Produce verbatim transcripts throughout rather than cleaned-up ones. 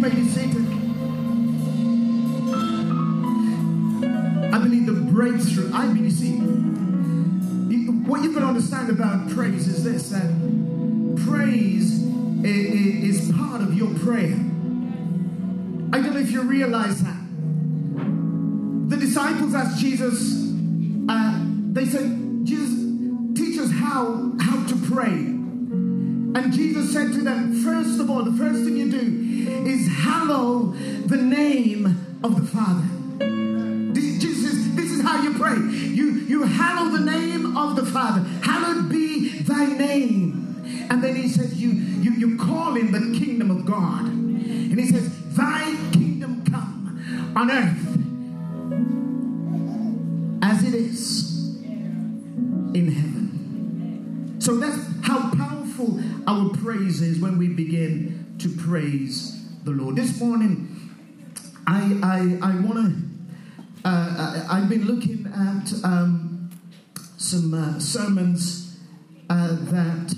may be seated. I believe the breakthrough, I believe, see, what you can understand about praise is this, that praise is part of your prayer. I don't know if you realize that. The disciples asked Jesus, uh, they said, Jesus, teach us how, how to pray. And Jesus said to them, first of all, the first thing you do is hallow the name of the Father. Jesus says, this is how you pray. You, you hallow the name of the Father. Hallowed be thy name. And then he says, you, you, you call in the kingdom of God. And he says, thy kingdom come on earth as it is in heaven. So that's how powerful our praise is when we begin to praise the Lord. This morning, I I, I want to, uh, I've been looking at um, some uh, sermons uh, that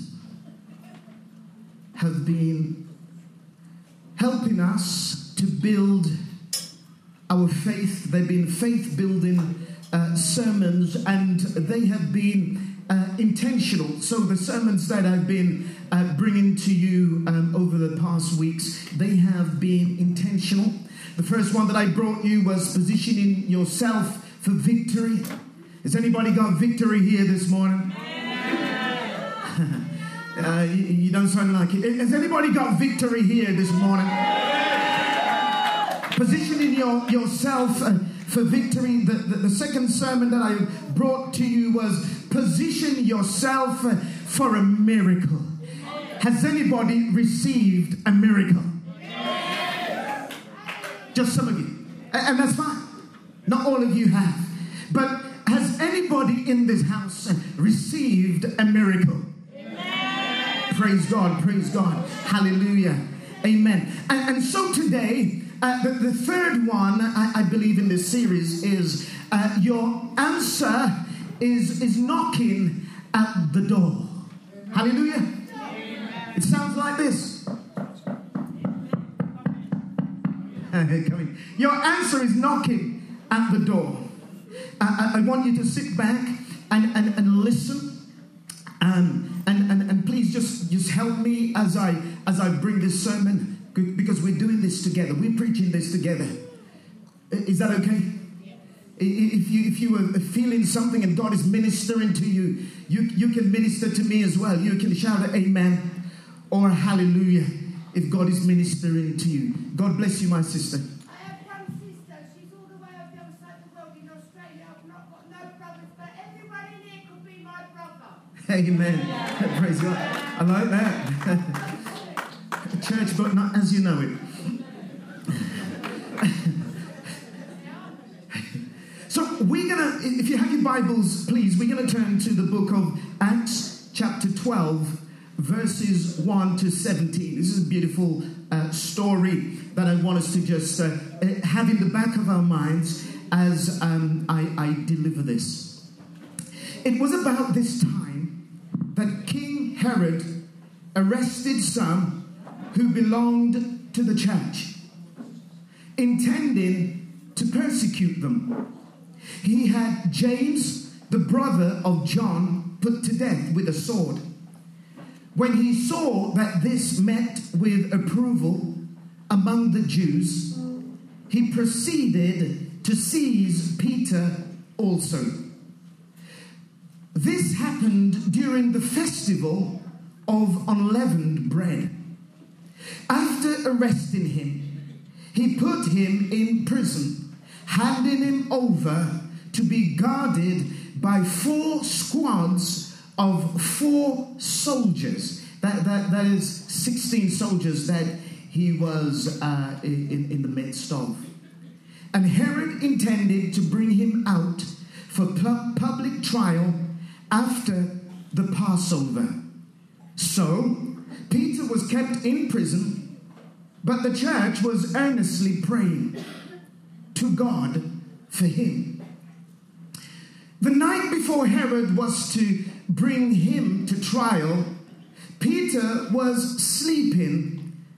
have been helping us to build our faith. They've been faith-building uh, sermons, and they have been uh, intentional. So the sermons that I've been uh, bringing to you um, over the past weeks, they have been intentional. The first one that I brought you was positioning yourself for victory. Has anybody got victory here this morning? Uh, you, you don't sound like it. Has anybody got victory here this morning? Positioning your, yourself uh, for victory. The, the, the second sermon that I brought to you was position yourself uh, for a miracle. Has anybody received a miracle? Just some of you. And that's fine. Not all of you have. But has anybody in this house received a miracle? Praise God, praise God. Hallelujah. Amen. And, and so today, uh, the, the third one, I, I believe in this series, is uh, your answer is, is knocking at the door. Hallelujah. It sounds like this. Your answer is knocking at the door. I, I, I want you to sit back and, and, and listen. Um, and, and, and please just, just help me as I as I bring this sermon, because we're doing this together. We're preaching this together. Is that okay? If you if you are feeling something and God is ministering to you, you, you can minister to me as well. You can shout amen or hallelujah if God is ministering to you. God bless you, my sister. I have one sister. She's all the way over the other side of the world in Australia. I've not got no brothers, but everybody in here could be my brother. Amen. Yeah. Praise God. I like that. Church, but not as you know it. So we're going to, if you have your Bibles, please, we're going to turn to the book of Acts chapter twelve, verses one to seventeen. This is a beautiful uh, story that I want us to just uh, have in the back of our minds as um, I, I deliver this. It was about this time that King Herod arrested some who belonged to the church, intending to persecute them. He had James, the brother of John, put to death with a sword. When he saw that this met with approval among the Jews, he proceeded to seize Peter also. This happened during the festival of unleavened bread. After arresting him, he put him in prison, handing him over to be guarded by four squads of four soldiers. That, that, that is sixteen soldiers that he was uh, in, in the midst of. And Herod intended to bring him out for pu- public trial after the Passover. So Peter was kept in prison, but the church was earnestly praying to God for him. The night before Herod was to bring him to trial, Peter was sleeping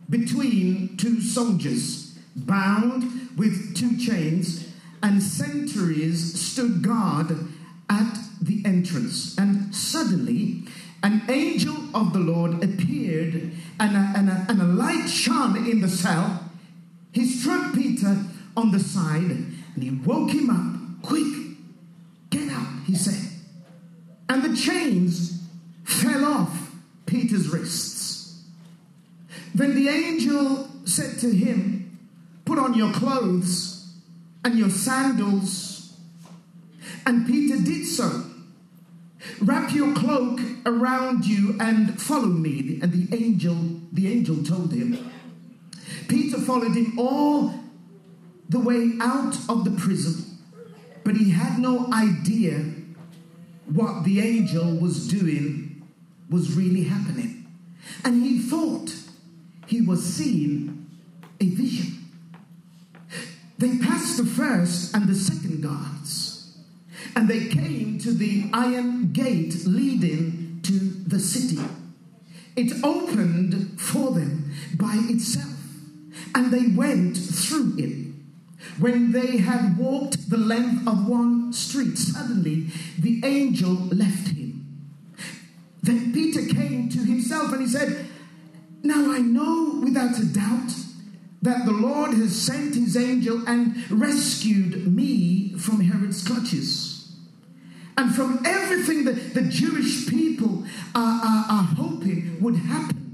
between two soldiers, bound with two chains, and sentries stood guard at the entrance. And suddenly an angel of the Lord appeared, and a, and a, and a light shone in the cell. He struck Peter on the side, and he woke him up. "Quick, get up," he said. And the chains fell off Peter's wrists. Then the angel said to him, "Put on your clothes and your sandals." And Peter did so. "Wrap your cloak around you and follow me." And the angel, the angel told him. Peter followed him all the way out of the prison, but he had no idea what the angel was doing was really happening. And he thought he was seeing a vision. They passed the first and the second guards, and they came to the iron gate leading to the city. It opened for them by itself, and they went through it. When they had walked the length of one street, suddenly the angel left him. Then Peter came to himself and he said, "Now I know without a doubt that the Lord has sent his angel and rescued me from Herod's clutches, and from everything that the Jewish people are, are, are hoping would happen."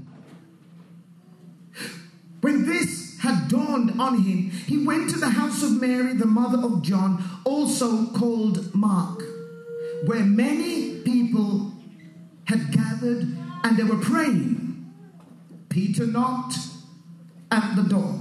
When this had dawned on him, he went to the house of Mary, the mother of John, also called Mark, where many people had gathered and they were praying. Peter knocked at the door.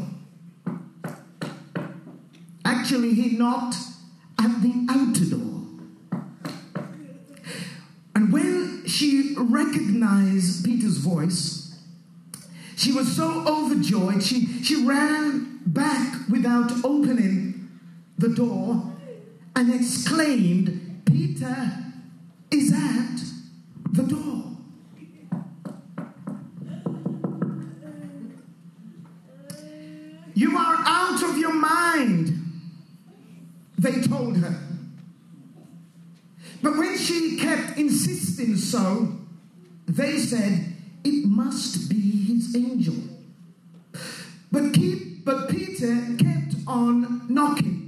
Actually, he knocked at the outer door. And when she recognized Peter's voice, she was so overjoyed, she, she ran back without opening the door and exclaimed, "Peter is at the door." "You are out of your mind," they told her. But when she kept insisting so, they said, "It must be his angel." But keep, but Peter kept on knocking.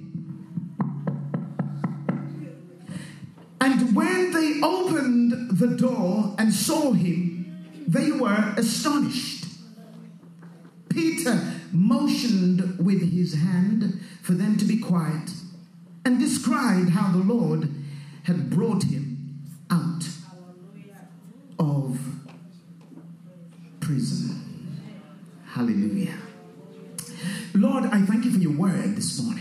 And when they opened the door and saw him, they were astonished. Peter motioned with his hand for them to be quiet and described how the Lord had brought him out of prison. Hallelujah. Lord, I thank you for your word this morning.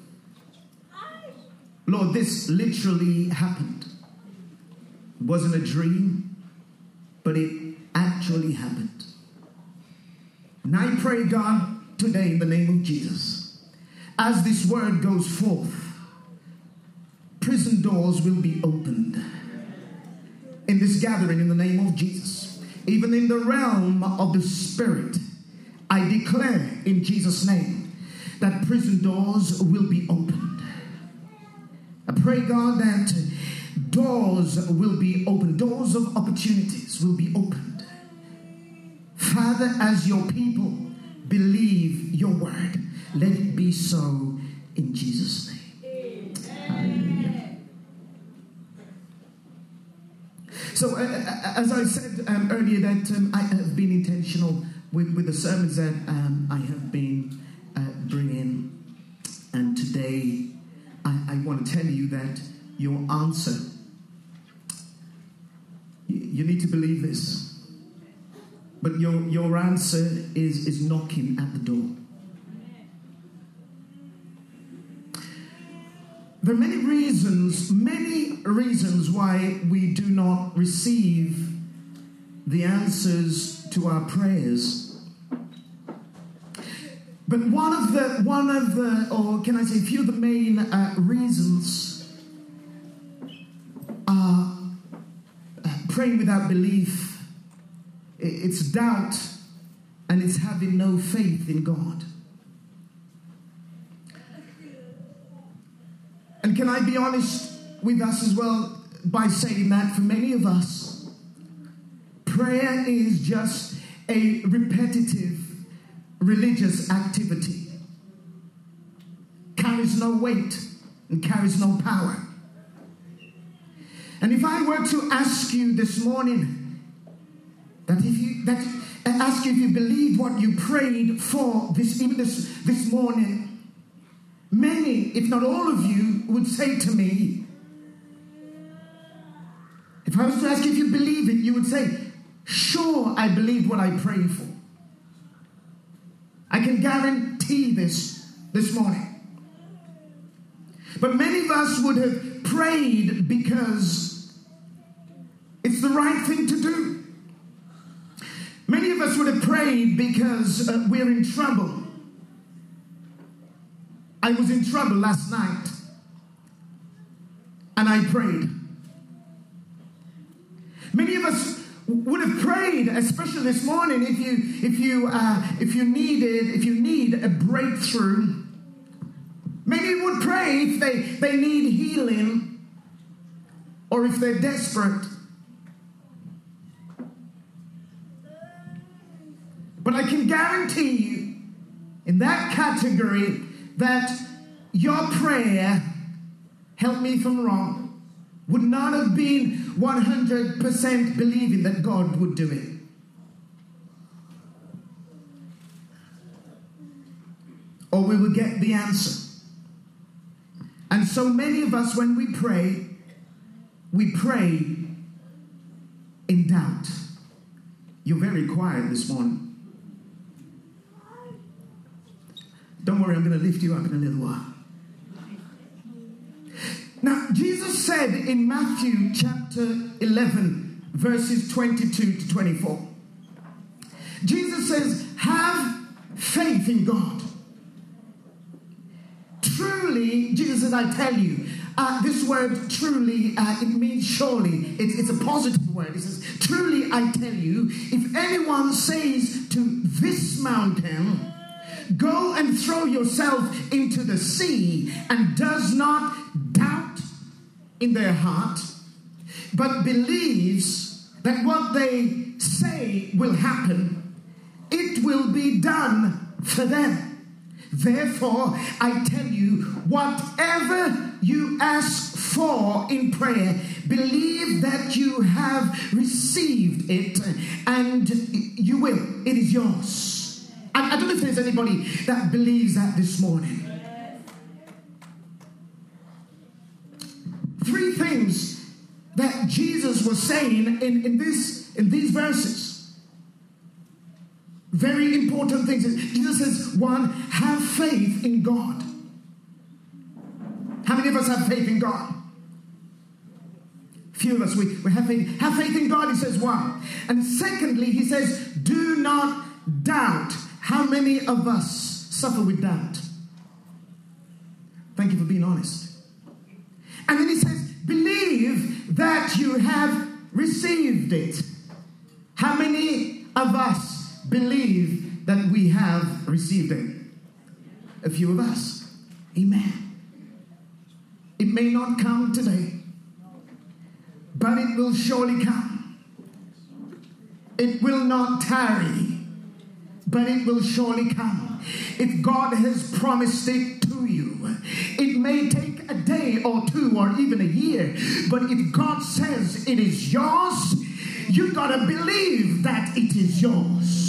Lord, this literally happened. It wasn't a dream, but it actually happened. And I pray, God, today in the name of Jesus, as this word goes forth, prison doors will be opened in this gathering in the name of Jesus. Even in the realm of the Spirit, I declare in Jesus' name that prison doors will be opened. I pray, God, that doors will be opened. Doors of opportunities will be opened. Father, as your people believe your word, let it be so in Jesus' name. Hallelujah. So, uh, as I said um, earlier, that um, I have been intentional with, with the sermons that um, I have been uh, bringing. And today, I, I want to tell you that your answer, you, you need to believe this, but your, your answer is, is knocking at the door. There are many reasons, many reasons why we do not receive the answers to our prayers. But one of the, one of the, or can I say, a few of the main uh, reasons are uh, praying without belief. It's doubt and it's having no faith in God. And can I be honest with us as well by saying that for many of us, prayer is just a repetitive religious activity. Carries no weight and carries no power. And if I were to ask you this morning, that if you that ask you if you believe what you prayed for this even this, this morning, many, if not all of you, would say to me, if I was to ask you if you believe it, you would say, sure, I believe what I prayed for. I can guarantee this this morning. But many of us would have prayed because it's the right thing to do. Many of us would have prayed because uh, we're in trouble. I was in trouble last night, and I prayed. Many of us would have prayed, especially this morning, if you if you uh, if you needed if you need a breakthrough. Many would pray if they, they need healing or if they're desperate. But I can guarantee you, in that category, that your prayer, help me if I'm wrong, would not have been one hundred percent believing that God would do it. Or we will get the answer. And so many of us, when we pray, we pray in doubt. You're very quiet this morning. Don't worry, I'm going to lift you up in a little while. Now, Jesus said in Matthew chapter eleven, verses twenty-two to twenty-four, Jesus says, have faith in God. Truly, Jesus says, I tell you, uh, this word truly, uh, it means surely. It, it's a positive word. It says, truly, I tell you, if anyone says to this mountain, go and throw yourself into the sea, and does not doubt in their heart, but believes that what they say will happen, it will be done for them. Therefore, I tell you, whatever you ask for in prayer, believe that you have received it, and you will. It is yours. I, I don't know if there's anybody that believes that this morning. Three things that Jesus was saying in, in, this, in these verses. Very important things. Jesus says, one, have faith in God. How many of us have faith in God? Few of us, we, we have faith. Have faith in God, he says, one. And secondly, he says, do not doubt. How many of us suffer with doubt? Thank you for being honest. And then he says, believe that you have received it. How many of us believe that we have received it? A few of us. Amen. It may not come today, but it will surely come. It will not tarry, but it will surely come. If God has promised it to you, it may take a day or two or even a year, but if God says it is yours, you gotta believe that it is yours.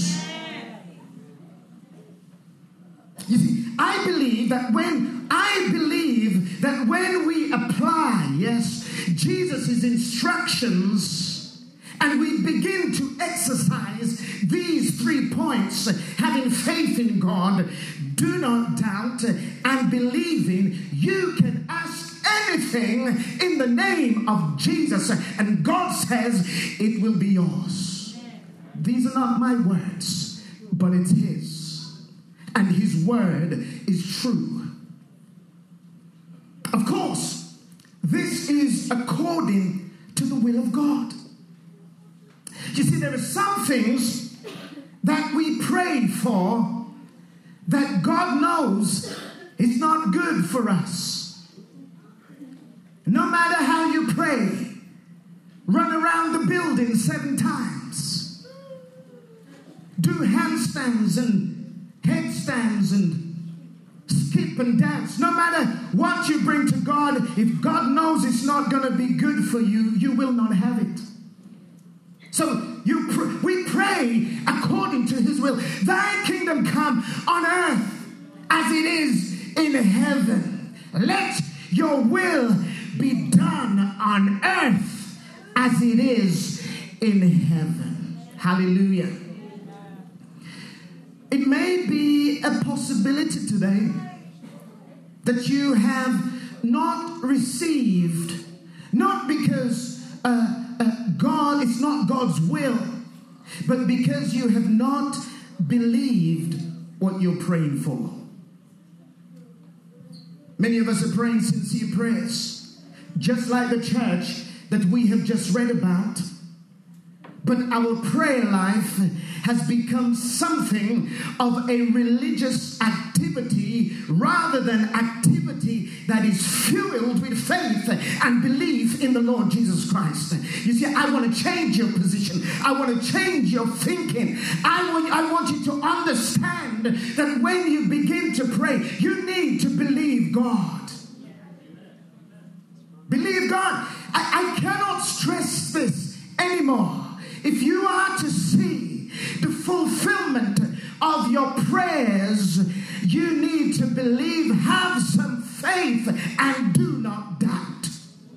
You see, I believe that when I believe that when we apply, yes, Jesus' instructions, and we begin to exercise these three points, having faith in God, do not doubt, and believing, you can ask anything in the name of Jesus, and God says it will be yours. These are not my words, but it's His. And His word is true. Of course, this is according to the will of God. You see, there are some things that we pray for that God knows is not good for us. No matter how you pray, run around the building seven times, do handstands and headstands and skip and dance. No matter what you bring to God, if God knows it's not going to be good for you, you will not have it. So you pr- we pray according to his will. Thy kingdom come on earth as it is in heaven. Let your will be done on earth as it is in heaven. Hallelujah. It may be a possibility today that you have not received, not because uh, uh, God, it's not God's will, but because you have not believed what you're praying for. Many of us are praying sincere prayers, just like the church that we have just read about. But our prayer life has become something of a religious activity rather than activity that is fueled with faith and belief in the Lord Jesus Christ. You see, I want to change your position. I want to change your thinking. I want, I want you to understand that when you begin to pray, you need to believe God. Believe God. I, I cannot stress this anymore. If you are to see the fulfillment of your prayers, you need to believe, have some faith, and do not doubt.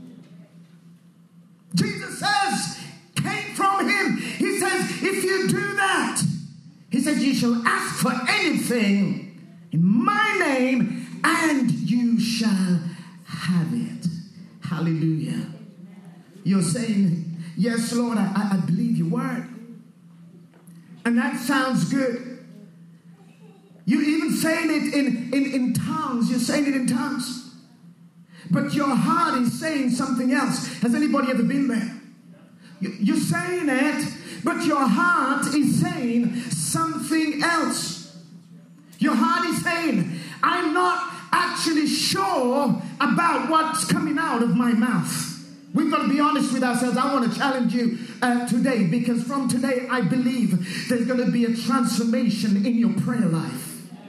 Jesus says, came from him. He says, if you do that, he says, you shall ask for anything in my name, and you shall have it. Hallelujah. You're saying, yes, Lord, I, I believe your word. And that sounds good. You're even saying it in, in, in tongues. You're saying it in tongues. But your heart is saying something else. Has anybody ever been there? You, you're saying it, but your heart is saying something else. Your heart is saying, I'm not actually sure about what's coming out of my mouth. We've got to be honest with ourselves. I want to challenge you uh, today, because from today I believe there's going to be a transformation in your prayer life.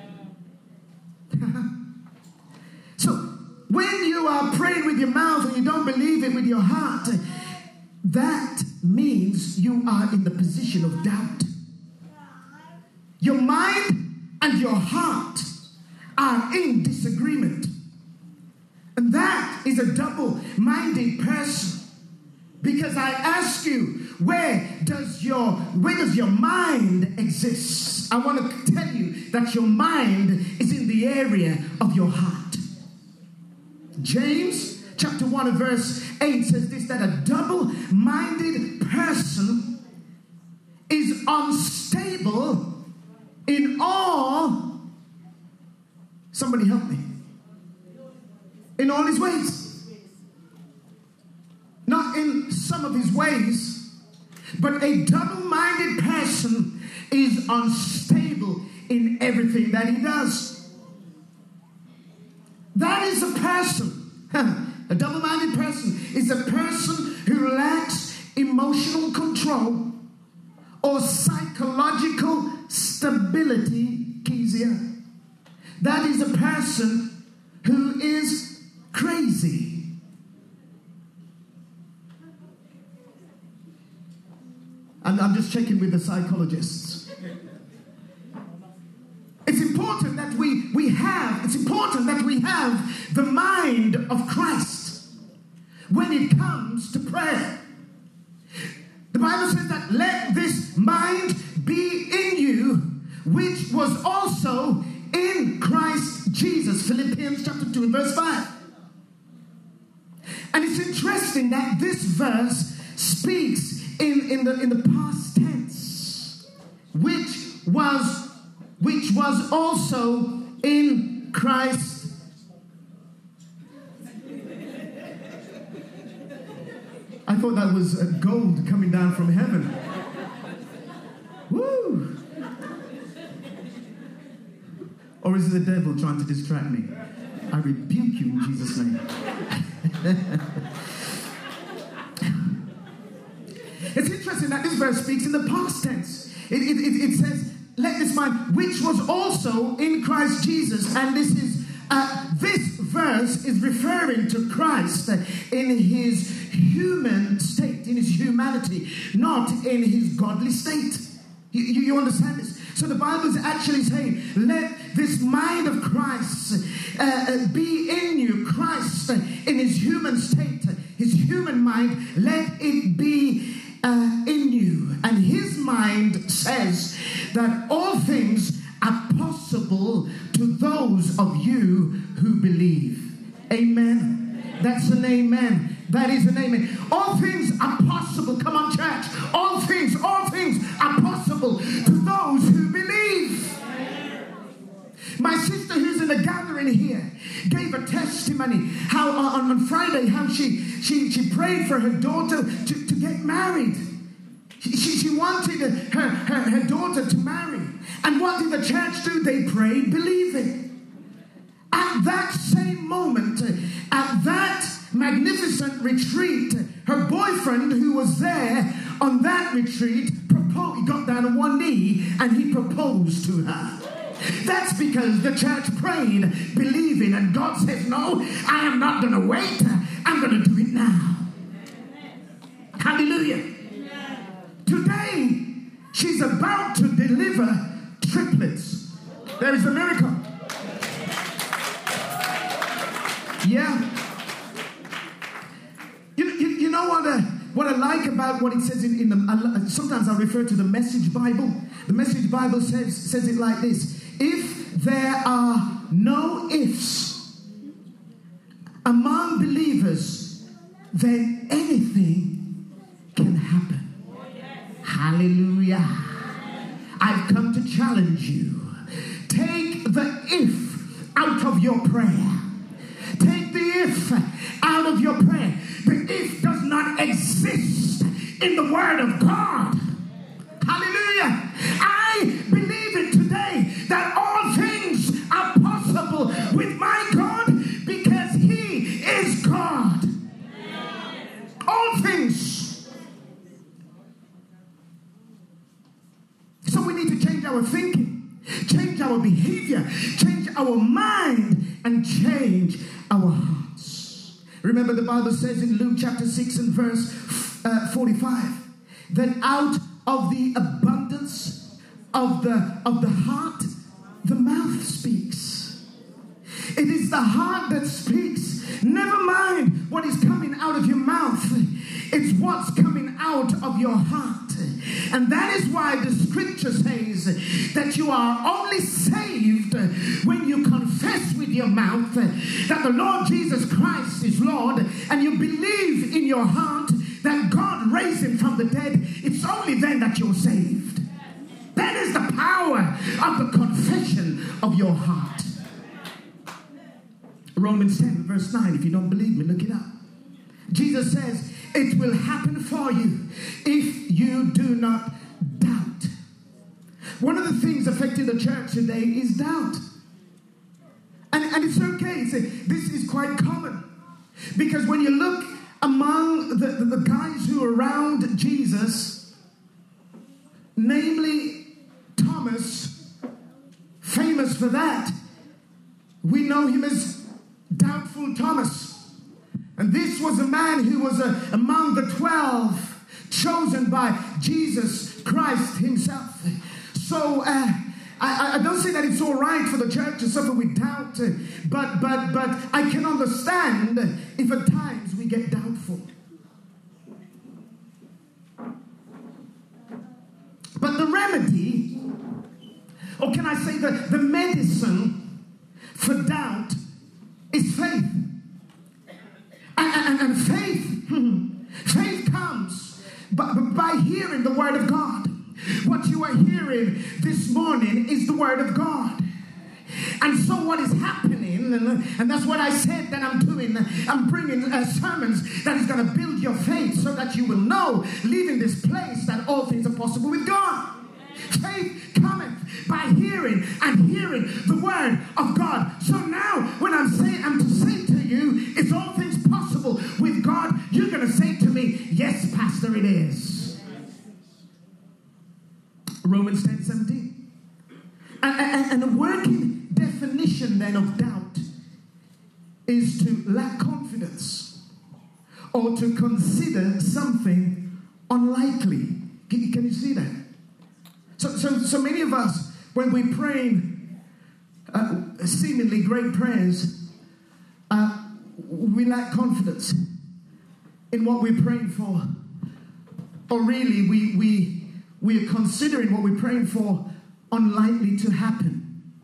So when you are praying with your mouth and you don't believe it with your heart, that means you are in the position of doubt. Your mind and your heart are in disagreement. And that is a double-minded person. Because I ask you, where does your where does your mind exist? I want to tell you that your mind is in the area of your heart. James chapter one and verse eight says this, that a double-minded person is unstable in all. Somebody help me. In all his ways. Not in some of his ways, but a double-minded person is unstable in everything that he does. That is a person. A double-minded person is a person who lacks emotional control or psychological stability. Kezia. That is a person who is crazy. And I'm just checking with the psychologists. It's important that we, we have, it's important that we have the mind of Christ when it comes to prayer. The Bible says that let this mind be in you, which was also in Christ Jesus. Philippians chapter two and verse five. And it's interesting that this verse speaks in, in the in the past tense, which was which was also in Christ. I thought that was gold coming down from heaven. Woo! Or is it the devil trying to distract me? I rebuke you in Jesus' name. It's interesting that this verse speaks in the past tense. It, it, it, it says, let this mind, which was also in Christ Jesus. And this is, uh, this verse is referring to Christ in his human state, in his humanity, not in his godly state. You, you, you understand this? So the Bible is actually saying, let this mind of Christ uh, be in you. Christ in his human state, his human mind, let it be uh, in you. And his mind says that all things are possible to those of you who believe. Amen. That's an amen. That is an amen. All things are possible. Come on, church. All things, all things are possible to those who believe. My sister who's in the gathering here gave a testimony how on, on Friday how she, she, she prayed for her daughter to, to get married. She, she, she wanted her, her, her daughter to marry. And what did the church do? They prayed, believing. At that same moment, at that magnificent retreat, her boyfriend who was there on that retreat proposed. He got down on one knee and he proposed to her. That's because the church prayed, believing, and God says, no, I am not going to wait. I'm going to do it now. Hallelujah. Today, she's about to deliver triplets. There is a miracle. Yeah. You, you, you know what, uh, what I like about what it says in, in the, uh, sometimes I refer to the Message Bible. The Message Bible says, says it like this. If there are no ifs among believers, then anything can happen. Hallelujah. I've come to challenge you. Take the if out of your prayer. Take the if out of your prayer. The if does not exist in the Word of God. Hallelujah. I believe it today that all things are possible with my God because He is God. All things. So we need to change our thinking, change our behavior, change our mind, and change our hearts. Remember the Bible says in Luke chapter six and verse uh, forty-five that out of the abundance of the of the heart, the mouth speaks. It is the heart that speaks. Never mind what is coming out of your mouth. It's what's coming out of your heart. And that is why the scripture says that you are only saved when you confess with your mouth that the Lord Jesus Christ is Lord, and you believe in your heart that God raised him from the dead. It's only then that you're saved. That is the power of the confession of your heart. Romans ten verse nine, if you don't believe me, look it up. Jesus says, it will happen for you if you do not doubt. One of the things affecting the church today is doubt. And, and it's okay. It's a, this is quite common. Because when you look among the, the, the guys who are around Jesus, namely Thomas, famous for that, we know him as Doubtful Thomas. And this was a man who was uh, among the twelve, chosen by Jesus Christ himself. So uh, I, I don't say that it's all right for the church to suffer with doubt, uh, but but but I can understand if at times we get doubtful. But the remedy, or can I say the, the medicine for doubt is faith. And, and, and faith, faith comes by, by hearing the word of God. What you are hearing this morning is the word of God. And so what is happening, and, and that's what I said that I'm doing, I'm bringing uh, sermons that is going to build your faith so that you will know, leaving this place, that all things are possible with God. Faith cometh by hearing, and hearing the word expression then of doubt is to lack confidence or to consider something unlikely. Can, can you see that? So, so, so many of us, when we pray uh, seemingly great prayers, uh, we lack confidence in what we're praying for. Or really, we, we, we are considering what we're praying for unlikely to happen.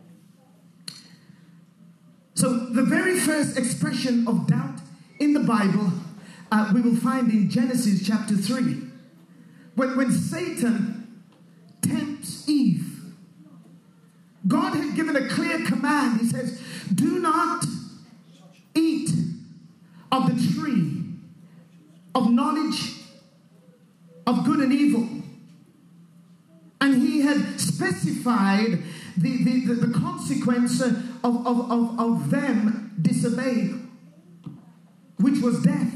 So the very first expression of doubt in the Bible uh, we will find in Genesis chapter three. When, when Satan tempts Eve, God had given a clear command. He says, do not eat of the tree of knowledge of good and evil. And he had specified the, the, the, the consequence of, of, of, of them disobeying, which was death.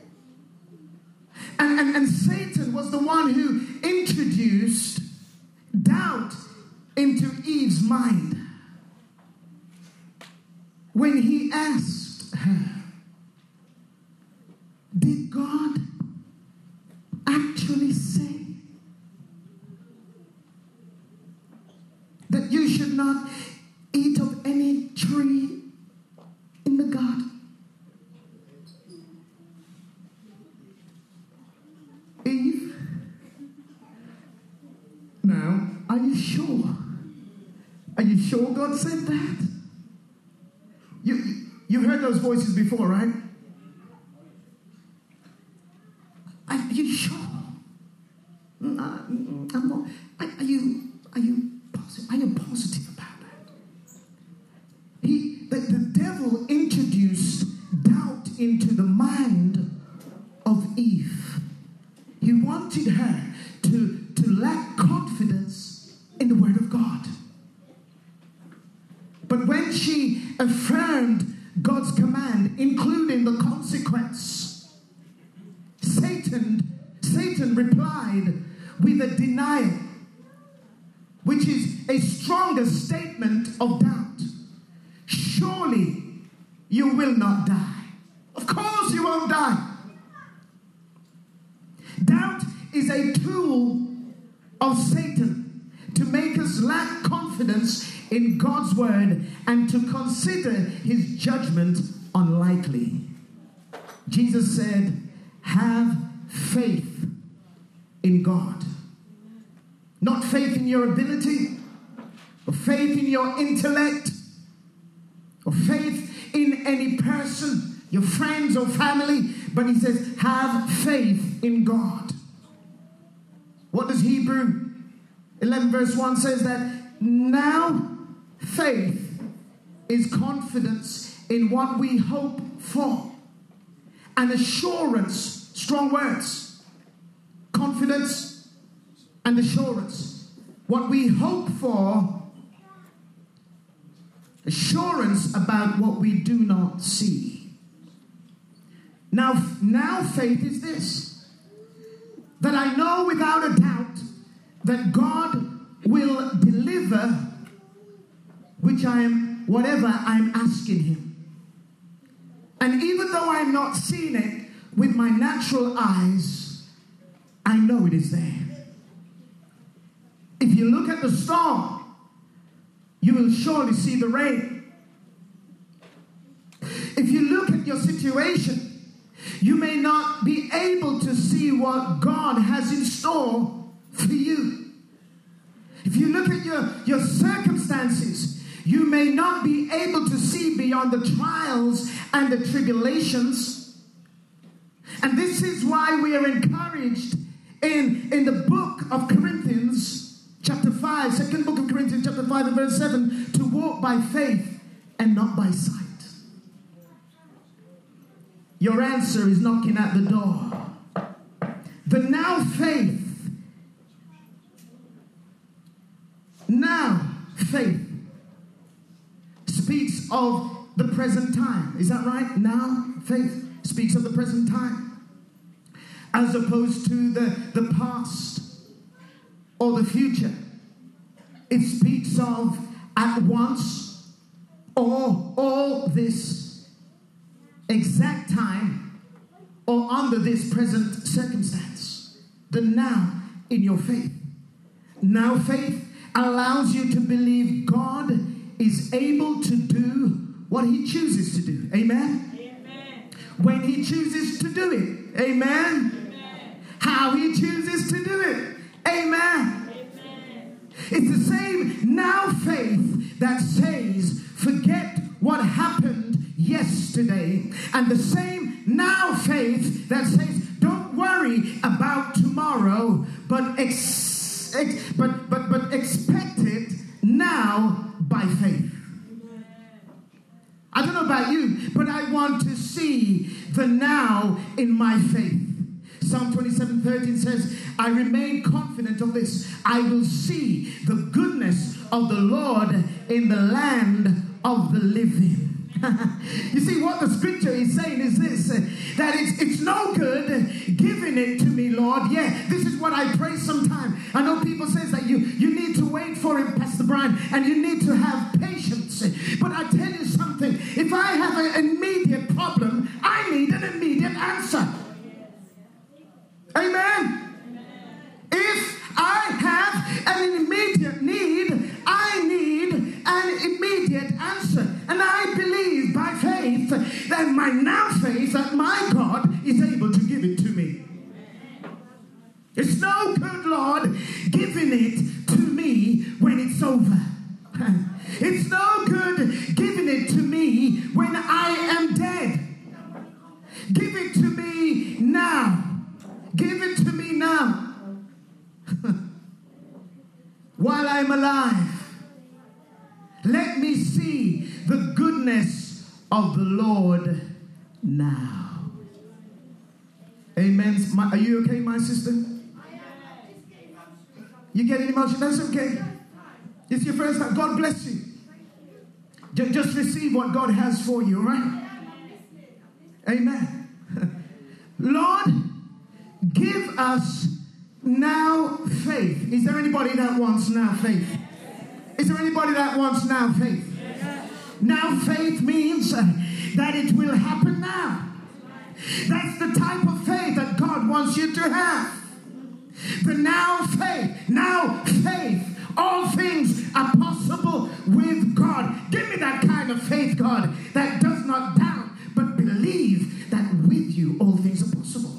And, and, and Satan was the one who introduced doubt into Eve's mind when he asked her, did God actually say that you should not eat of any tree in the garden? Eve, now, are you sure? Are you sure God said that? You, you, you've heard those voices before, right? Are you sure? Mm, uh, mm, I'm not, are, are you, are you positive? Are you positive about that? He, the, the devil introduced doubt into the mind of Eve. He wanted her to, to lack confidence in the word of God. But when she affirmed God's command, including the consequence, Satan, Satan replied with a denial, which is a stronger statement of doubt. Surely you will not die. Of course you won't die. Doubt is a tool of Satan to make us lack confidence in God's word and to consider his judgment unlikely. Jesus said, have faith in God. Not faith in your ability, or faith in your intellect, or faith in any person, your friends or family, but he says, have faith in God. What does Hebrew eleven verse one says? That now faith is confidence in what we hope for, and assurance, strong words, confidence and assurance. What we hope for, assurance about what we do not see. Now, now faith is this, that I know without a doubt that God will deliver which I am, whatever I'm asking him. And even though I'm not seeing it with my natural eyes, I know it is there. If you look at the storm, you will surely see the rain. If you look at your situation, you may not be able to see what God has in store for you. If you look at your, your circumstances, you may not be able to see beyond the trials and the tribulations. And this is why we are encouraged in, in the book of Corinthians, chapter five, second book of Corinthians, chapter five and verse seven, to walk by faith and not by sight. Your answer is knocking at the door. The now faith, now faith speaks of the present time. Is that right? Now faith speaks of the present time, as opposed to the, the past or the future. It speaks of at once or all this exact time, or under this present circumstance. The now in your faith. Now faith allows you to believe God is able to do what he chooses to do. Amen? Amen. When he chooses to do it. Amen? Amen. How he chooses to do it. Amen. Amen. It's the same now faith that says, forget what happened yesterday. And the same now faith that says, don't worry about tomorrow, but ex- ex- but, but, but expect it now by faith. I don't know about you, but I want to see the now in my faith. Psalm twenty-seven thirteen says, I remain confident of this. I will see the goodness of the Lord in the land of the living. You see, what the scripture is saying is this, uh, that it's, it's no good giving it to me, Lord. Yeah, this is what I pray sometimes. I know people say that you, you need to wait for it, Pastor Brian, and you need to have patience. But I tell you something, if I have an immediate problem, I need an immediate answer. Amen. If I have an immediate need, I need an immediate answer. And I believe by faith that my now faith that my God is able to give it to me. It's no good, Lord, giving it to me when it's over. It's no good giving it to me when I am dead. Give it to me now. Give it to me now. While I'm alive. Let me see the goodness of the Lord now. Amen. My, are you okay, my sister? You getting emotional? That's okay. It's your first time. God bless you. Just, just receive what God has for you, all right? Amen. Lord, give us now faith. Is there anybody that wants now faith? Is there anybody that wants now faith? Now faith means uh, that it will happen now. That's the type of faith that God wants you to have. The now faith. Now faith. All things are possible with God. Give me that kind of faith, God, that does not doubt, but believe that with you all things are possible.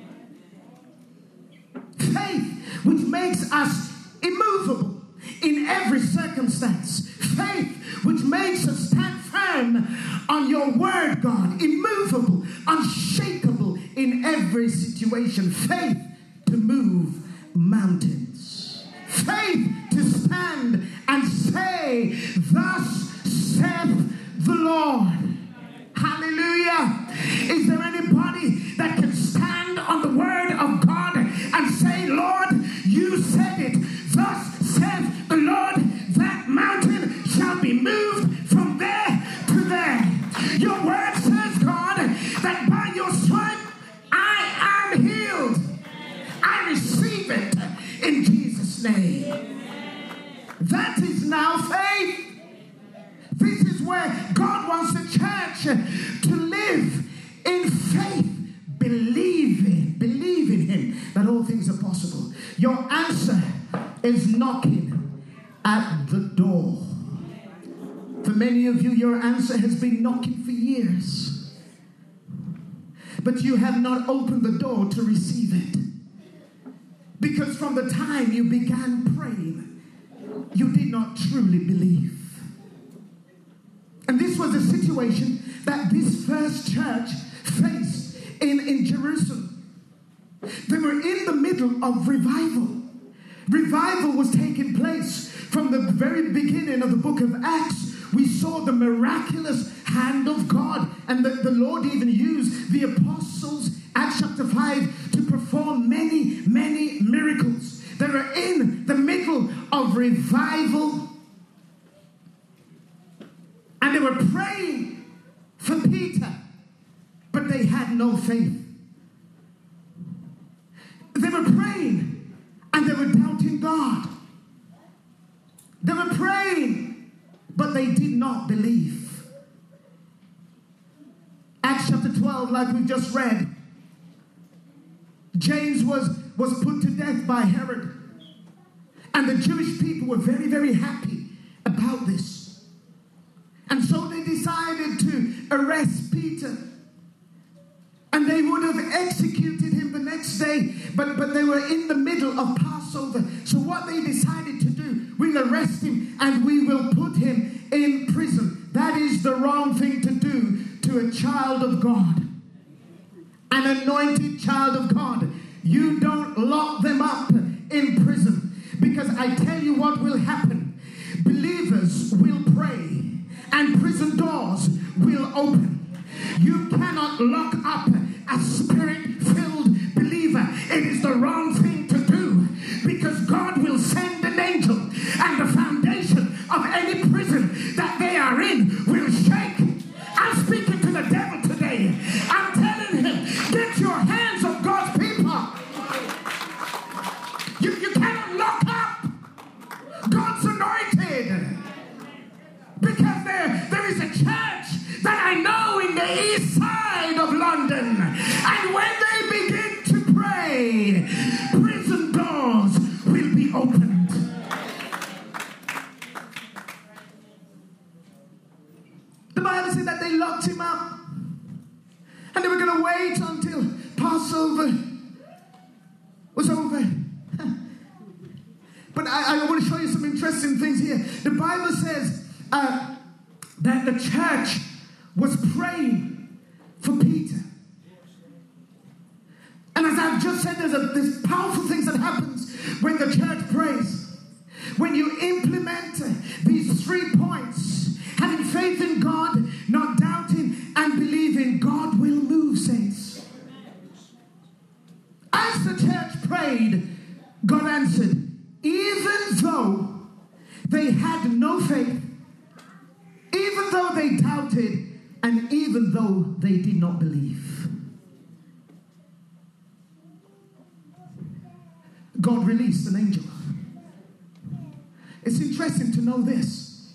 Faith, which makes us immovable in every circumstance. Faith, which makes us stand firm on your word, God. Immovable, unshakable in every situation. Faith to move mountains. Faith to stand and say, thus saith the Lord. Hallelujah. Is there anybody that can stand on the word of God and say, Lord, you said it. Thus saith the Lord, that mountain shall be moved from there to there. Your word says, God, that by your stripe I am healed. I receive it in Jesus' name. That is now faith. This is where God wants the church to live in faith, believing, believe in him that all things are possible. Your answer is knocking at the door. For many of you, your answer has been knocking for years, but you have not opened the door to receive it. Because from the time you began praying, you did not truly believe. And this was a situation that this first church faced in, in Jerusalem. They were in the middle of revival. Revival was taking place from the very beginning of the book of Acts. We saw the miraculous hand of God, and the, the Lord even used the apostles, Acts chapter five, to perform many, many miracles. They were in the middle of revival, and they were praying for Peter, but they had no faith. They were praying, and they were doubting God. They were praying, but they did not believe. Acts chapter twelve, like we've just read, James was, was put to death by Herod. And the Jewish people were very, very happy about this. And so they decided to arrest Peter. And they would have executed him the next day, but, but they were in the middle of Passover. So what they decided to do, we'll arrest him and we will put him in prison. That is the wrong thing to do to a child of God, an anointed child of God. You don't lock them up in prison, because I tell you what will happen. Believers will pray and prison doors will open. You cannot lock up a spirit-filled believer. It is the wrong thing to do, because God will send an angel and the foundation of any prison that they are in will shake. I'm speaking to the devil today. I'm telling him, get your hands on God's people. You, you cannot lock up God's anointed, because there, there is a church that I know in the east side of London, and when they begin to pray, prison doors will be opened. The Bible said that they locked him up, and they were going to wait until Passover was over. But I, I want to show you some interesting things here. The Bible says uh, that the church was praying for Peter. And as I've just said, there's, a, there's powerful things that happens when the church prays. When you implement these three points, having faith in God, not doubting, and believing, God will move, saints. As the church prayed, God answered, even though they had no faith, even though they doubted, and even though they did not believe. God released an angel. It's interesting to know this,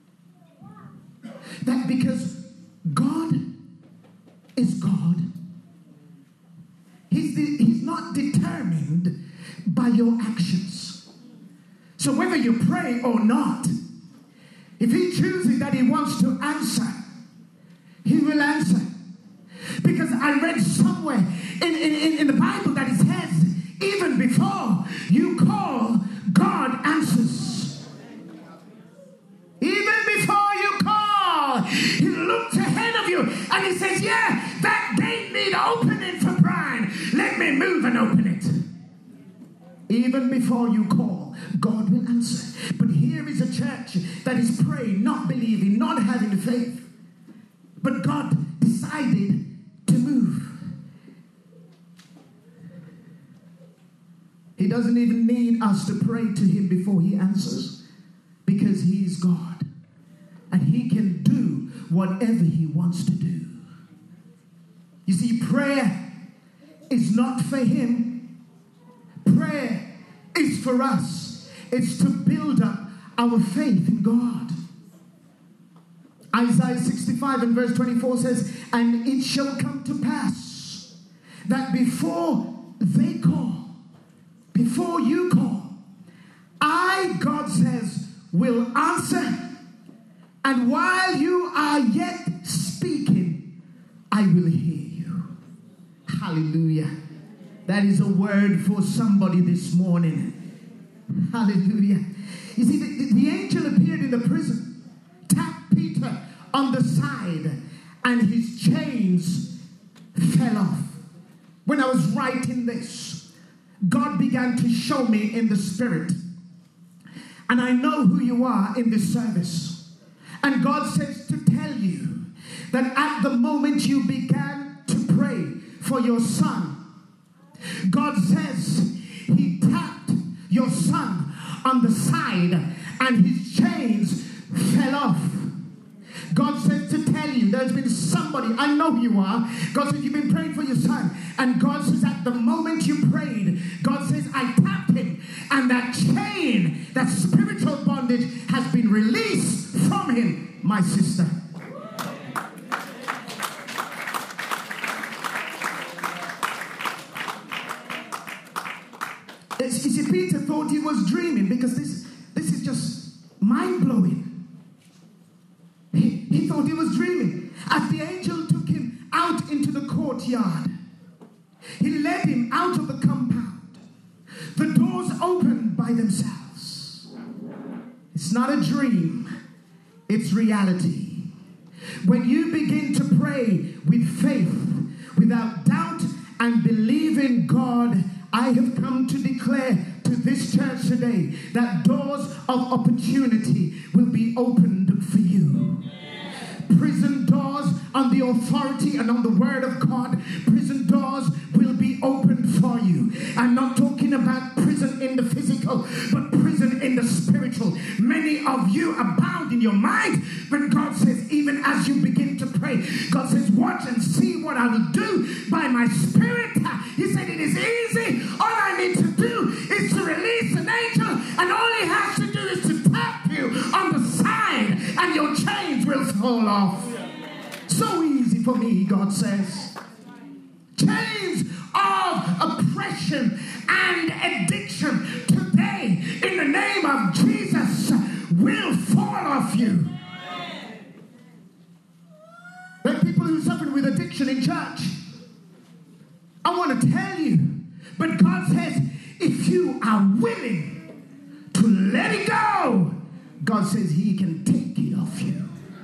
that because God is God, he's, the, he's not determined by your actions. So whether you pray or not, if he chooses that he wants to answer, he will answer. Because I read somewhere in, in, in the Bible that it says, even before you call, God answers. Even before you call, he looks ahead of you and he says, yeah, that gate need opening for Brian. Let me move and open it. Even before you call, God will answer. But here is a church that is praying, not believing, not having faith. But God decided to move. He doesn't even need us to pray to him before he answers, because he is God. And he can do whatever he wants to do. You see, prayer is not for him. Prayer is for us. It's to build up our faith in God. Isaiah sixty-five and verse twenty-four says, and it shall come to pass that before they call, before you call, I, God says, will answer. And while you are yet speaking, I will hear you. Hallelujah. That is a word for somebody this morning. Hallelujah. You see, the, the angel appeared in the prison, tapped Peter on the side, and his chains fell off. When I was writing this, God began to show me in the spirit. And I know who you are in this service. And God says to tell you that at the moment you began to pray for your son, God says he tapped your son on the side and his chains fell off. God says to tell you, there's been somebody, I know you are. God says you've been praying for your son. And God says at the moment you prayed, God says I tapped him. And that chain, that spiritual bondage has been released from him, my sister. dreaming, because this, this is just mind-blowing. He, he thought he was dreaming. As the angel took him out into the courtyard, he led him out of the compound. The doors opened by themselves. It's not a dream, it's reality. When you begin to pray with faith, without doubt, and believe in God, I have come to declare to this church today that doors of opportunity will be opened for you. Prison doors on the authority and on the word of God, prison doors will be opened for you. I'm not talking about prison in the physical, but prison in the spiritual. Many of you are bound in your mind, but God says, even as you begin to pray, God says, watch and see what I will do by my spirit. He said, it is easy. All I need to do is to release an angel, and all he has to do is to tap you on the side, and your chains will fall off. So easy for me, God says. Chains of oppression and addiction today, in the name of Jesus, will fall off you. There are people who are suffering with addiction in church. I want to tell you, but God says, if you are willing to let it go, God says he can take it off you.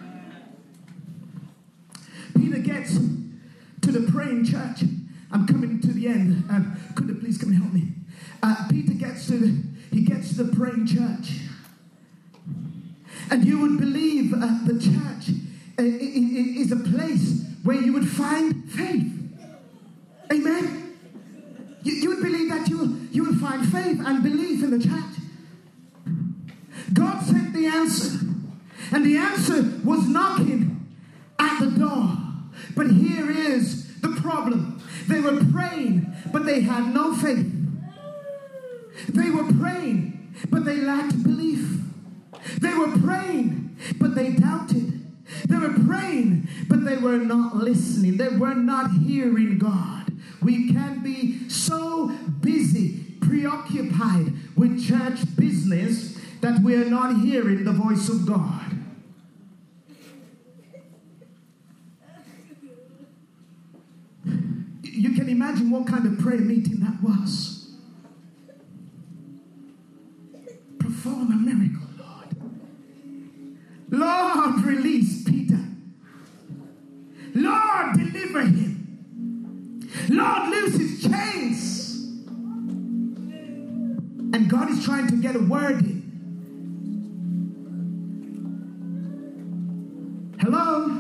Peter gets to the praying church. I'm coming to the end. Um, could you please come and help me? Uh, Peter gets to the, he gets to the praying church. And you would believe uh, the church uh, is a place where you would find faith. Amen? You, you would believe that you will, you will find faith and belief in the church. God sent the answer. And the answer was knocking at the door. But here is the problem. They were praying, but they had no faith. They were praying, but they lacked belief. They were praying, but they doubted. They were praying, but they were not listening. They were not hearing God. We can be so busy, preoccupied with church business that we are not hearing the voice of God. You can imagine what kind of prayer meeting that was. Perform a miracle, Lord. Lord, release Peter. Lord, deliver him. Lord, loose his chains. And God is trying to get a word in. Hello?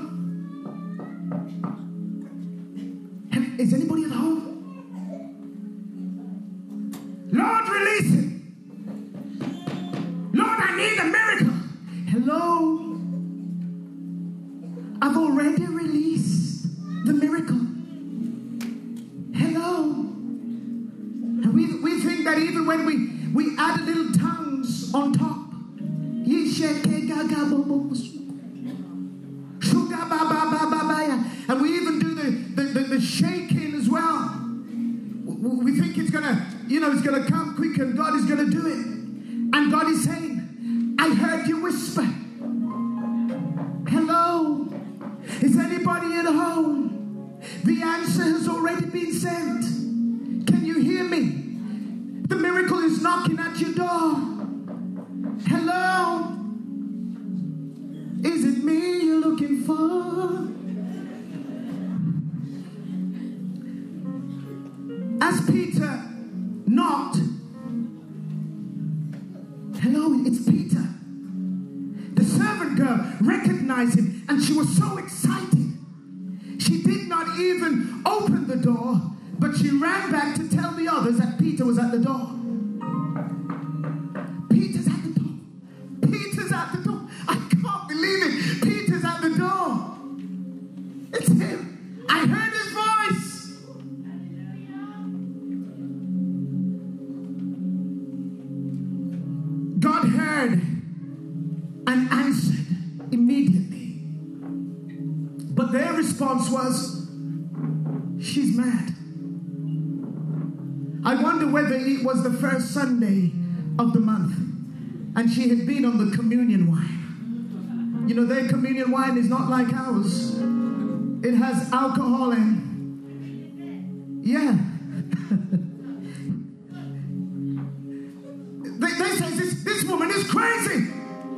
Is anybody at home? Lord, release him. Lord, I need a miracle. Hello? I've already released the miracle. Hello? And we, we think that even when we, we add a little tongues on top, and we even do the, the, the, the shaking as well. We think it's gonna, you know, it's gonna come quick, and God is gonna do it. And God is saying, I heard you whisper. Hello? Is anybody at home? The answer has already been sent. Can you hear me? The miracle is knocking at your door. Hello? Is it me you're looking for? As Peter knocked, hello, it's Peter. The servant girl recognized him, and she was so excited. She did not even open the door, but she ran back to tell the others that Peter was at the door. Peter's at the door. Peter's at the door. I can't believe it. Peter's at the door. It's him. I heard his voice. God heard and answered immediately. But their response was, she's mad. I wonder whether it was the first Sunday of the month. And she had been on the communion wine. You know, their communion wine is not like ours. It has alcohol and, yeah. they, they say this, this woman is crazy.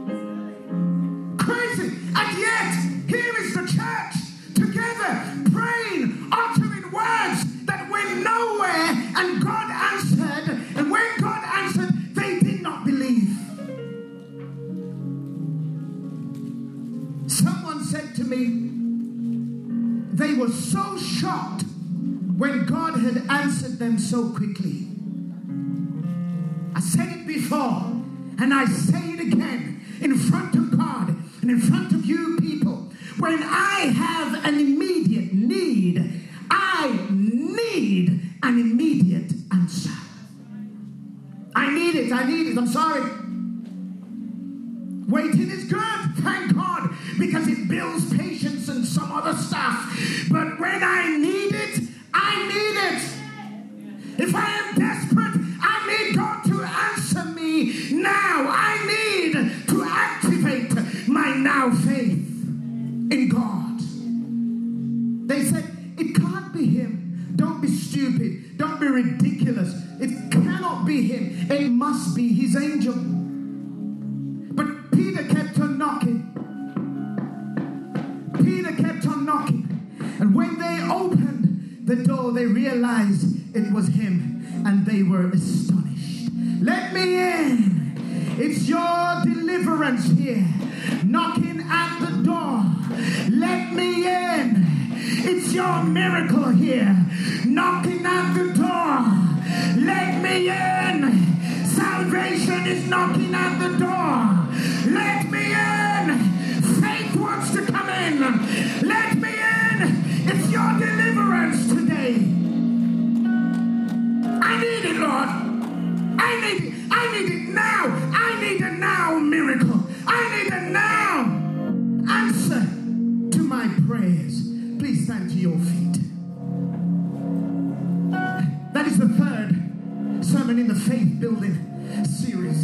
Crazy. And yet, here is the church together, praying, uttering words that went nowhere, and God answered. And when God answered, they did not believe. Someone said to me, they were so shocked when God had answered them so quickly. I said it before, and I say it again in front of God and in front of you people. When I have an immediate need, I need an immediate answer. I need it, I need it, I'm sorry. Waiting is good, thank God, because it builds patience and some other stuff. But when I need it, I need it. If I am desperate, I need God to answer me now. I need to activate my now faith in God. They said, it can't be him. Don't be stupid. Don't be ridiculous. It cannot be him. It must be his angel. But Peter kept on knocking. Peter kept on knocking. And when they opened the door, they realized it was him. And they were astonished. Let me in. It's your deliverance here. Knocking at the door. Let me in. It's your miracle here. Knocking at the door. Let me in. Salvation is knocking at the door. Let me in. Faith wants to come in. Let me in. It's your deliverance today. I need it, Lord. I need it. I need it now. I need a now miracle. I need a now answer to my prayers. Please stand to your feet. That is the third sermon in the faith building series.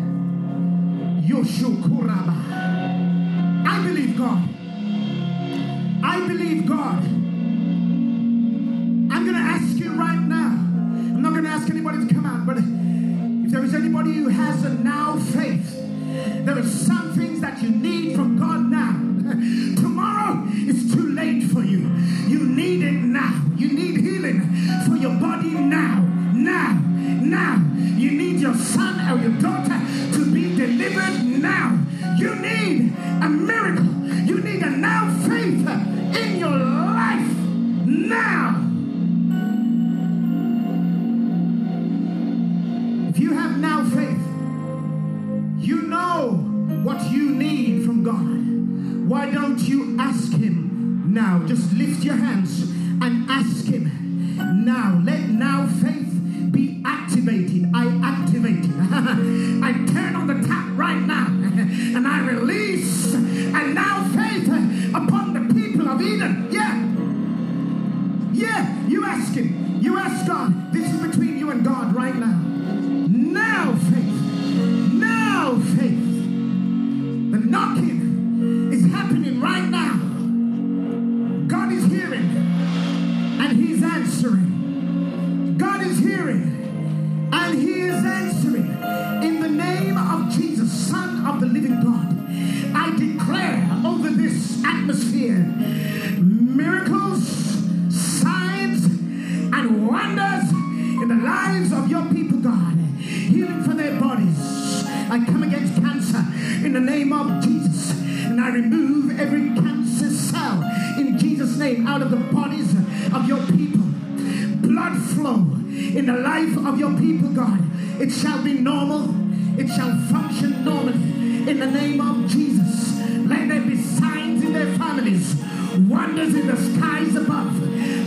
Yoshukuraba. I believe God. I believe God. I'm going to ask you right now. I'm not going to ask anybody to come out, but if there is anybody who has a now faith, there are some things that you need from God now. Tomorrow is too late for you. You need it now. You need healing for your body now. Now. Now. You need your son or your daughter to be delivered now. You need a miracle. You need a now faith in your life now. If you have now faith, you know what you need from God. Why don't you ask him now? Just lift your hands and ask him now. Let now faith be activated. I activate it. I turn on the tap right now and I release and now faith upon the people of Eden. Yeah. Yeah. You ask him. You ask God. This is between you and God right now. Now faith. Now faith. The knocking is happening right now. God is hearing and he's answering. God is hearing and he is answering. In the name of Jesus, Son of the living God, I declare over this atmosphere miracles, signs, and wonders in the lives of your people, God. Healing for their bodies. I come against cancer in the name of Jesus. And I remove every cancer cell in Jesus' name out of the bodies of your people. Blood flow in the life of your people, God. It shall be normal. It shall function normally in the name of Jesus. Let there be signs in their families, wonders in the skies above.